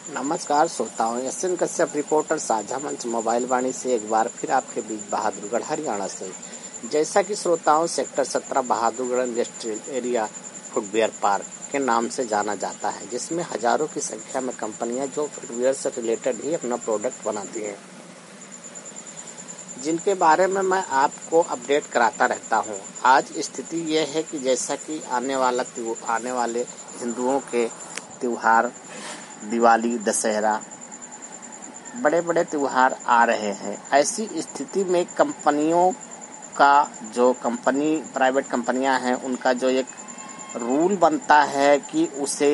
नमस्कार श्रोताओं, SN Kashyap reporter साझा मंच मोबाइल वाणी से एक बार फिर आपके बीच बहादुरगढ़ हरियाणा से। जैसा कि श्रोताओं, sector 17 Bahadurgarh industrial area footwear park के नाम से जाना जाता है, जिसमें हजारों की संख्या में कंपनियां जो फुटवेयर से रिलेटेड ही अपना प्रोडक्ट बनाती हैं, जिनके बारे में मैं आपको अपडेट कराता रहता हूं। आज स्थिति यह है कि जैसा कि आने वाले हिंदुओं के त्योहार दिवाली, दशहरा, बड़े बड़े त्योहार आ रहे हैं। ऐसी स्थिति में कंपनियों का जो प्राइवेट कंपनियां हैं, उनका जो एक रूल बनता है कि उसे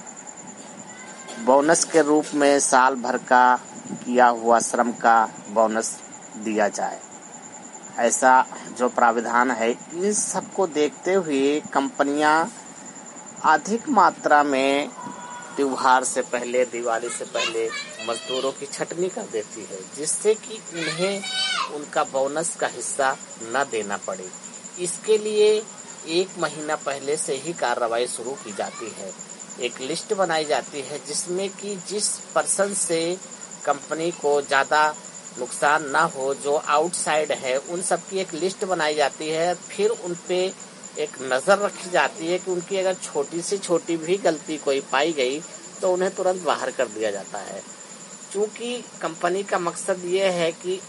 बोनस के रूप में साल भर का किया हुआ श्रम का बोनस दिया जाए। ऐसा जो प्राविधान है, इन सबको देखते हुए कंपनियां अधिक मात्रा में त्योहार से पहले, दिवाली से पहले मजदूरों की छटनी कर देती है, जिससे कि उन्हें उनका बोनस का हिस्सा न देना पड़े। इसके लिए 1 महीना पहले से ही कार्रवाई शुरू की जाती है। एक लिस्ट बनाई जाती है जिसमें कि जिस पर्सन से कंपनी को ज़्यादा नुकसान ना हो, जो आउटसाइड है, उन सब की एक लिस्ट बनाई जाती है। फिर उन पे एक नज़र रखी जाती है कि उनकी अगर छोटी से छोटी भी गलती कोई पाई गई तो उन्हें तुरंत बाहर कर दिया जाता है। क्योंकि कंपनी का मकसद ये है कि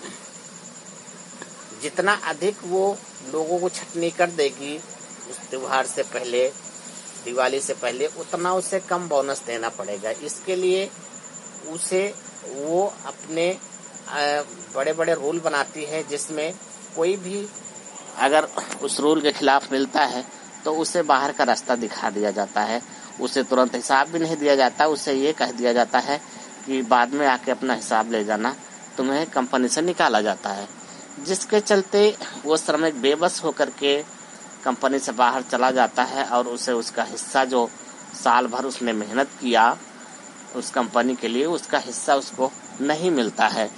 जितना अधिक वो लोगों को छटनी कर देगी उस त्योहार से पहले, दिवाली से पहले, उतना उसे कम बोनस देना पड़ेगा। इसके लिए उसे वो अपने बड़े बड़े रूल बनाती है, जिसमें कोई भी अगर उस रूल के खिलाफ मिलता है तो उसे बाहर का रास्ता दिखा दिया जाता है। उसे तुरंत हिसाब भी नहीं दिया जाता। उसे ये कह दिया जाता है कि बाद में आके अपना हिसाब ले जाना, तुम्हें कंपनी से निकाला जाता है। जिसके चलते वो श्रमिक बेबस होकर के कंपनी से बाहर चला जाता है और उसे उसका हिस्सा, जो साल भर उसने मेहनत किया उस कंपनी के लिए, उसका हिस्सा उसको नहीं मिलता है।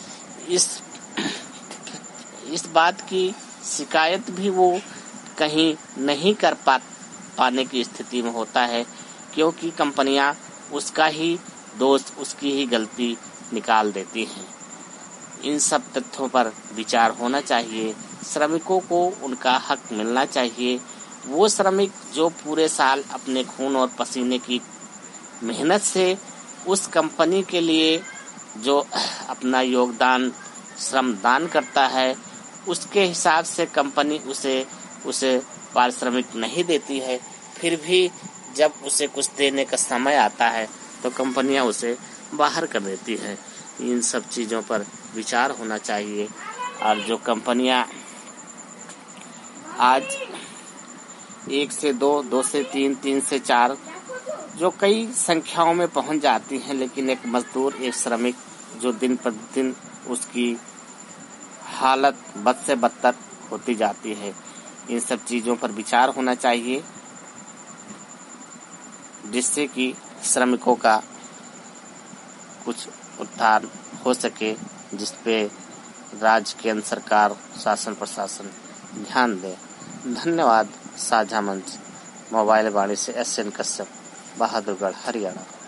इस बात की शिकायत भी वो कहीं नहीं कर पाने की स्थिति में होता है, क्योंकि कंपनियां उसका ही दोष, उसकी ही गलती निकाल देती हैं। इन सब तथ्यों पर विचार होना चाहिए। श्रमिकों को उनका हक मिलना चाहिए। वो श्रमिक जो पूरे साल अपने खून और पसीने की मेहनत से उस कंपनी के लिए जो अपना योगदान, श्रमदान करता है, उसके हिसाब से कंपनी उसे पारिश्रमिक नहीं देती है। फिर भी जब उसे कुछ देने का समय आता है तो कंपनियां उसे बाहर कर देती है। इन सब चीज़ों पर विचार होना चाहिए। और जो कंपनियां आज 1 से 2, 2 से 3, 3 से 4, जो कई संख्याओं में पहुंच जाती हैं, लेकिन एक मजदूर, एक श्रमिक जो दिन प्रतिदिन उसकी हालत बद से बदतर होती जाती है। इन सब चीज़ों पर विचार होना चाहिए, जिससे कि श्रमिकों का कुछ उत्थान हो सके, जिस पे राज्य, केंद्र सरकार, शासन प्रशासन ध्यान दे। धन्यवाद। साझा मंच मोबाइल वाणी से एसएन कश्यप, बहादुरगढ़, हरियाणा।